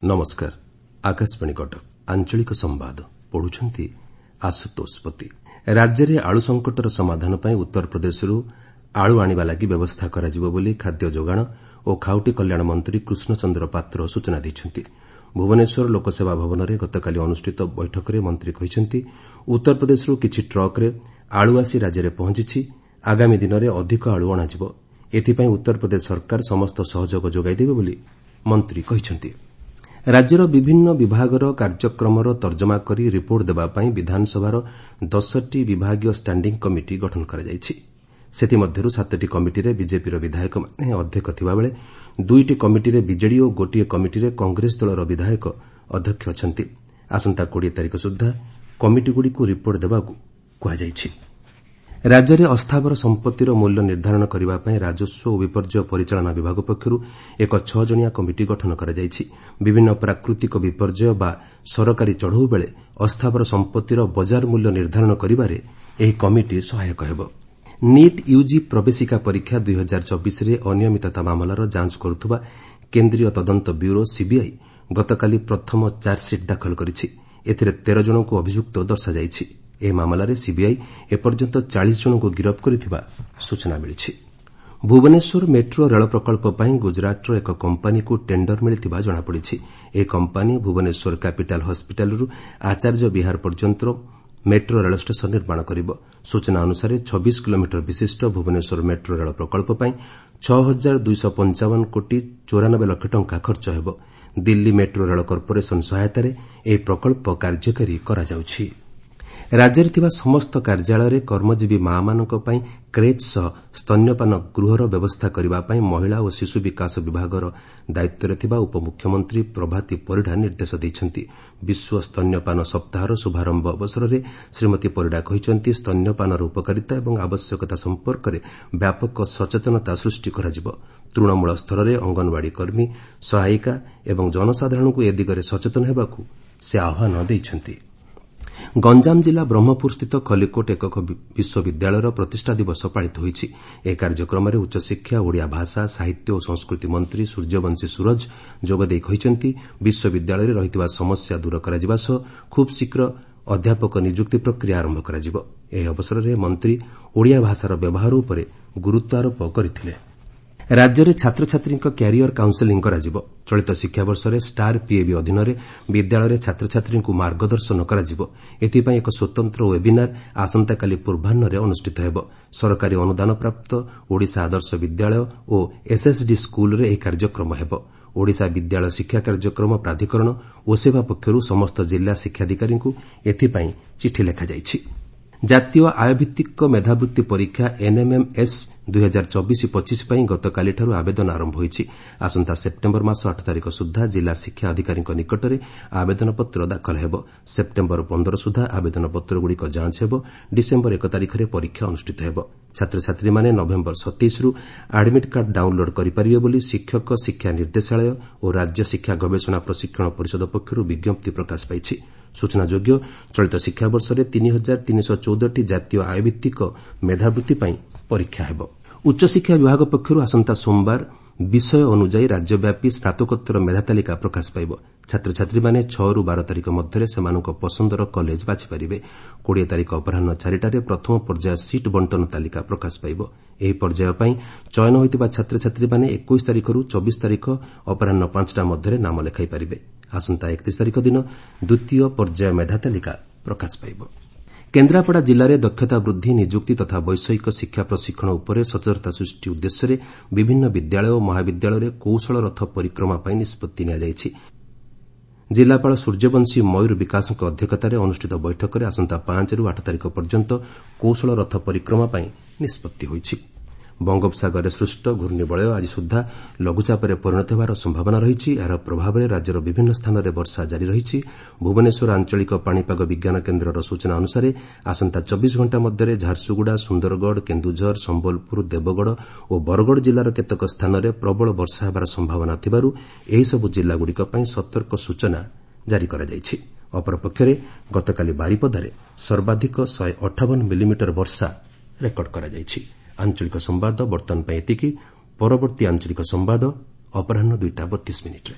नमस्कार। आकाशवाणी कटक आंचलिक संवाद पढ़ुछंती आशुतोष पति। राज्य में आलू संकटर समाधान पर उत्तर प्रदेश आलू आनिबा लागि व्यवस्था कराजिबो बोली खाद्य जोगाण और खाउटी कल्याण मंत्री कृष्णचंद्र पात्र सूचना दैछंती। भुवनेश्वर लोकसेवा भवन में गतकाली अनुष्ठित बैठक में मंत्री कहिसंती उत्तर प्रदेश किछि ट्रक रे आलू आसी राज्य में पहुंची। आगामी दिन में अधिक आलू अणाजिबो। एथिपाई उत्तर प्रदेश सरकार समस्त सहयोग जोगाइदेबे बोली मंत्री कहिसंती। राज्यर विभिन्न विभागर कार्यक्रमर तर्जमा करी रिपोर्ट देबापाई विधानसभार 10टी विभागीय स्टांडिंग कमिटी गठन कराଯାଇଛି। सेतिमध्यरु 7टी कमिटीरे बीजेपीर विधायक माने अध्यक्ष थिबाबेले 2टी कमिटीरे बीजेडी और गोटिए कमिटीरे कांग्रेस दलर विधायक अध्यक्ष अछंती। आसंता 20 तारिख सुद्धा कमिटीगुड़िक रिपोर्ट देबाकू कुहाଯାଇଛି। राज्य में अस्थावर संपत्तिर मूल्य निर्धारण करने राजस्व और विपर्यय परिचालना विभाग पक्षरू एक 6 जणिया कमिटी गठन कराଯାଇଛି। विभिन्न प्राकृतिक विपर्यय बा सरकारी चढ़ऊ बेले अस्थावर संपत्तिर बजार मूल्य निर्धारण करिबारे एही कमिटी सहायक हेबो। नीट यूजी प्रवेशिका परीक्षा 2024 रे अनियमितता मामलार जांच करुथुबा केन्द्रीय तदंत ब्यूरो सीबीआई गतकाली प्रथम चार्जसीट दाखल करिछि। एथिरे 13 जनଙ୍କୁ अभियुक्त दर्शाଯାଇଛି। ए मामलारे सीबीआई एपर्यंत 40 जनଙ୍କୁ गिरफ्त करिथिबा सूचना मिलिछि। भुवनेश्वर मेट्रो रेल प्रकल्प ପାଇଁ गुजरातर एक कंपानी को टेंडर मिलिथिबा जଣାपड़िछि। ए कंपानी भुवनेश्वर कैपिटल हॉस्पिटलरू आचार्य विहार पर्यंत मेट्रो रेल स्टेशन निर्माण करिबो। सूचना अनुसार 26 किलोमीटर विशिष्ट भुवनेश्वर मेट्रो रेल प्रकल्प ପାଇଁ 6255 कोटी 94 लाख टंका खर्च हेबो। दिल्ली मेट्रो रेल कॉर्पोरेशन सहायतारे ए प्रकल्प कार्यकारी करा जाउछि। राज्य में समस्त कार्यालय कर्मजीवी मां मानक पई क्रेच सह स्तन्यपान गृहर व्यवस्था करने महिला और शिशु विकास विभागर दायित्व थिबा उपमुख्यमंत्री प्रभाती परिड़ा निर्देश दैछंती। विश्व स्तन्यपान सप्ताहर शुभारंभ अवसर में श्रीमती परिड़ा कहिसंती स्तन्यपानर उपकारिता और आवश्यकता संपर्क में व्यापक सचेतनता सृष्टि कराजिबो। तृणमूल स्तर में अंगनवाड़ी कर्मी सहायिका और जनसाधारण को ए दिगरे सचेतन हेबाकू से आह्वान दैछंती। गंजाम जिला ब्रह्मपुर स्थित खलिकोट एकक विश्वविद्यालयर प्रतिष्ठा दिवस पालित होईछि। ए कार्यक्रम में उच्चशिक्षा ओडिया भाषा साहित्य और संस्कृति मंत्री सूर्यवंशी सूरज जोगदेई कहिसंती विश्वविद्यालय रहितबा समस्या दूर कराजिबा सह खूब शीघ्र अध्यापक नियुक्ति प्रक्रिया आरंभ कराजिबो। एही अवसर में मंत्री ओडिया भाषार व्यवहार उपरे गुरुत्व आरोप करथिले। राज्य में छात्र छात्री क्यारियर काउंसेलिंग कराजिबो। चलित शिक्षावर्ष में स्टार पीएबी अधीन विद्यालय छात्र छात्री मार्गदर्शन कराजिबो। एथिपाई एक स्वतंत्र वेबिनार आसंताकाली पूर्वाह्न अनुष्ठित हेबो। सरकारी अनुदान प्राप्त ओडिशा आदर्श विद्यालय और एसएसडी स्कूल रे एही कार्यक्रम हेबो। ओडिशा विद्यालय शिक्षा कार्यक्रम प्राधिकरण ओसेवा पक्षरू समस्त जिला शिक्षाधिकारी एथिपाई चिठी लेखा जायछि। जातीय आयभित्तिक मेधावृत्ति परीक्षा एनएमएमएस 2024-25 ପାଇଁ गतकालीଠାରୁ आवेदन आरंभ ହୋଇଛି। आसंता सेप्टेम्बर मास 8 तारिख सुद्धा जिला शिक्षा अधिकारी निकटରେ आवेदनपत्र दाखल ହେବ। सेप्टेम्बर 15 सुद्धा आवेदनपत्रଗୁଡ଼ିକ ଯାଞ୍ଚ ହେବ। डिसेम्बर 1 तारिखରେ परीक्षा अनुष्ठित ହେବ। छात्रछात्रीମାନେ नवेम्बर 27 ରୁ ଆଡମିଟ୍ କାର୍ଡ डाउनलोड କରିପାରିବେ ବୋଲି ଶିକ୍ଷକ ଶିକ୍ଷା ନିର୍ଦ୍ଦେଶାଳୟ ଓ ରାଜ୍ୟ ଶିକ୍ଷା ଗବେଷଣା ପ୍ରଶିକ୍ଷଣ ପରିଷଦ ପକ୍ଷରୁ ବିଜ୍ଞପ୍ତି ପ୍ରକାଶ ପାଇଛି। सूचनायोग्य चलित शिक्षावर्ष में 3314टी जातीय आयभित्तिक मेधावृत्ति परीक्षा हेब। उच्चशिक्षा विभाग पक्षरू आसंता सोमवार विषय अनुଯାयी राज्यव्यापी स्नातकोत्तर मेधा तालिका प्रकाश पाइब। छात्र छात्री माने 6 ରୁ 12 तारिख मध्य सेमानक पसंदर कॉलेज बाछिपारे। 20 तारिख अपराह 4टारे प्रथम पर्याय सीट बंटन तालिका प्रकाश पाइब। एही पर्याय पई चयन होइतिबा छात्र छात्री माने 21 तारिख ରୁ 24 तारिख अपराह 5टा मध्य नाम लेखाई पारिबे। आसंता 31 तारिख दिन द्वितीय पर्याय मेधा तालिका प्रकाश पाइब। केन्द्रापड़ा जिले में दक्षता वृद्धि नियुक्ति तथा वैषयिक शिक्षा प्रशिक्षण उपर सचेतनता सृष्टि उद्देश्य विभिन्न विद्यालय और महाविद्यालय कौशल रथ परिक्रमा पर निष्पत्ति नियाଯାଇଛି। जिलापाल सूर्यवंशी मयूर विकास अध्यक्षतार अनुष्ठित बैठक में आसंता 5 ରୁ 8 तारिख पर्यंत कौशल रथ परिक्रमा पर निष्पत्ति होईछि। बंगोपसागर सृष्ट घूर्णिबलय आज सुधा लघुचाप परिणत होवार संभावना रही। यार प्रभाव में राज्यर विभिन्न स्थान में वर्षा जारी रही। भुवनेश्वर आंचलिक पाणीपाग विज्ञान केन्द्रर सूचना अनुसार आसंता 24 घंटा मध्य झारसुगुड़ा सुंदरगढ़ केन्दुझर संबलपुर देवगढ़ और बरगढ़ जिलार केतेक स्थान में प्रबल वर्षा होवार संभावना थिबारु एही सबु जिलागुड़िक पई सतर्क सूचना जारी करा जायछि। अपरपक्षरे गतकाली बारिपदारे सर्वाधिक 158 मिलीमीटर वर्षा रेकर्ड करा जायछि। आंचलिक संवाद बर्तमान एतिकी। परवर्ती आंचलिक संवाद अपराह्न 2:32